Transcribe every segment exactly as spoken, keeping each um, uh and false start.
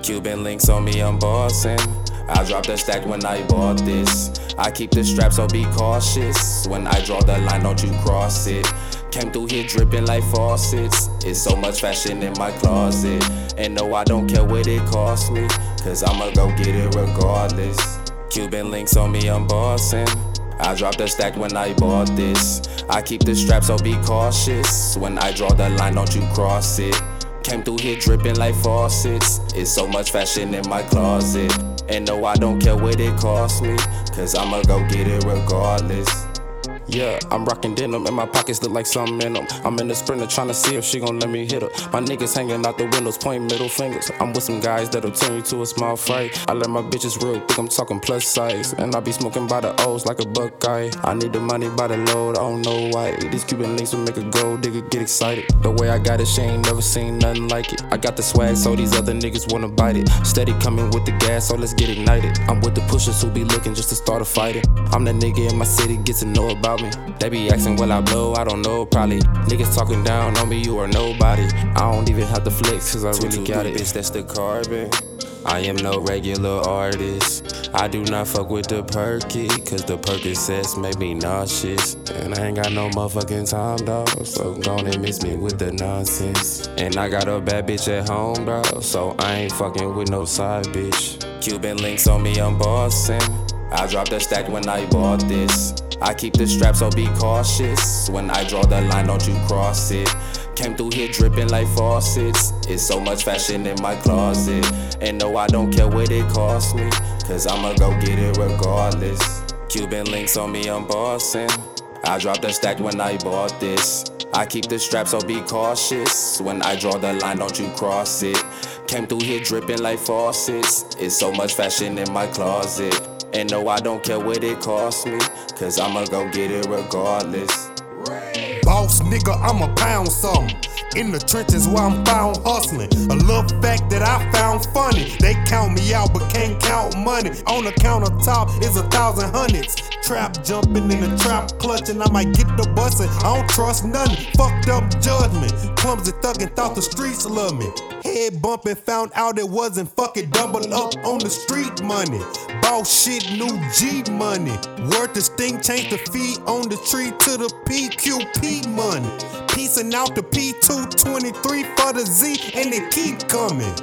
Cuban links on me, I'm bossing. I dropped a stack when I bought this. I keep the strap, so be cautious. When I draw the line, don't you cross it. Came through here dripping like faucets. It's so much fashion in my closet. And no, I don't care what it costs me, cause I'ma go get it regardless. Cuban links on me, I'm bossing. I dropped a stack when I bought this. I keep the strap, so be cautious. When I draw the line, don't you cross it. Came through here dripping like faucets. It's so much fashion in my closet. And no, I don't care what it costs me, cause I'ma go get it regardless. Yeah, I'm rockin' denim and my pockets look like something in them. I'm in the Sprinter tryna see if she gon' let me hit her. My niggas hanging out the windows, pointing middle fingers. I'm with some guys that'll turn you to a small fight. I let my bitches real thick, I'm talking plus size. And I be smoking by the O's like a Buckeye. I need the money by the load, I don't know why. These Cuban links will make a gold digger get excited. The way I got it, she ain't never seen nothing like it. I got the swag, so these other niggas wanna bite it. Steady coming with the gas, so let's get ignited. I'm with the pushers who be looking just to start a fighting. I'm the nigga in my city, get to know about me. They be asking, will I blow? I don't know, probably. Niggas talking down on me, you are nobody. I don't even have to flex, cause I really got it. Bitch, that's the carbon. I am no regular artist. I do not fuck with the perky, cause the Percocets make me nauseous. And I ain't got no motherfucking time, dawg, so gon' miss me with the nonsense. And I got a bad bitch at home, dawg, so I ain't fucking with no side bitch. Cuban links on me, I'm bossing. I dropped a stack when I bought this. I keep the strap, so be cautious. When I draw the line, don't you cross it. Came through here dripping like faucets. It's so much fashion in my closet. And no, I don't care what it costs me, cause I'ma go get it regardless. Cuban links on me, I'm bossing. I dropped a stack when I bought this. I keep the strap, so be cautious. When I draw the line, don't you cross it. Came through here dripping like faucets. It's so much fashion in my closet. And no, I don't care what it costs me, cause I'ma go get it regardless. Boss nigga, I'ma pound something. In the trenches where I'm found hustling. A little fact that I found funny. They count me out but can't count money. On the countertop is a thousand hundreds. Trap jumping in the trap clutching. I might get the bussin'. I don't trust nothing. Fucked up judgment. Clumsy thuggin' thought the streets love me. Head bumping, found out it wasn't fucking double up on the street money. Boss shit, new G money. Word this thing, change the feed on the tree to the P Q P money. Piecing out the P two twenty-three for the Z and they keep coming.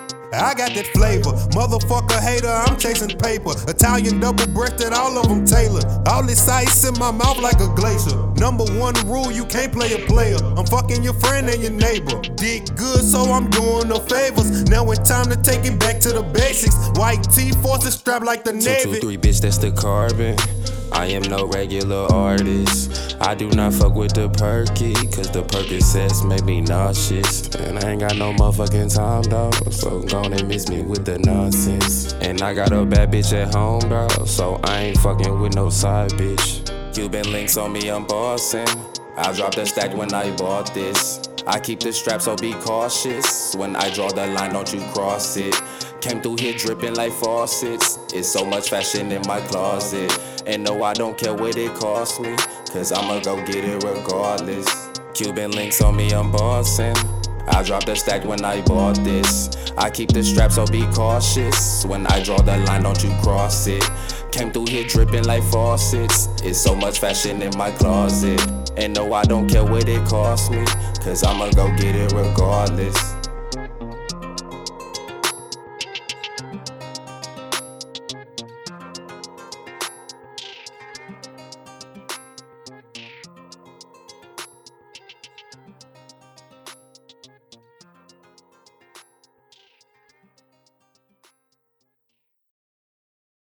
I got that flavor, motherfucker hater, I'm chasing paper. Italian double-breasted, all of them tailored. All this ice in my mouth like a glacier. Number one rule, you can't play a player. I'm fucking your friend and your neighbor. Did good, so I'm doing no favors. Now it's time to take it back to the basics. White tee, forces strapped like the Navy. Two, two, three, bitch, that's the carbon. I am no regular artist. I do not fuck with the perky, cause the Percocets make me nauseous. And I ain't got no motherfucking time, dawg, so gon' miss me with the nonsense. And I got a bad bitch at home, dawg, so I ain't fucking with no side bitch. Cuban links on me, I'm bossing. I dropped a stack when I bought this. I keep the strap, so be cautious. When I draw the line, don't you cross it. Came through here dripping like faucets. It's so much fashion in my closet. And no, I don't care what it costs me, cause I'ma go get it regardless. Cuban links on me, I'm bossing. I dropped a stack when I bought this. I keep the strap, so be cautious. When I draw the line, don't you cross it. Came through here dripping like faucets. It's so much fashion in my closet. And no, I don't care what it costs me, cause I'ma go get it regardless.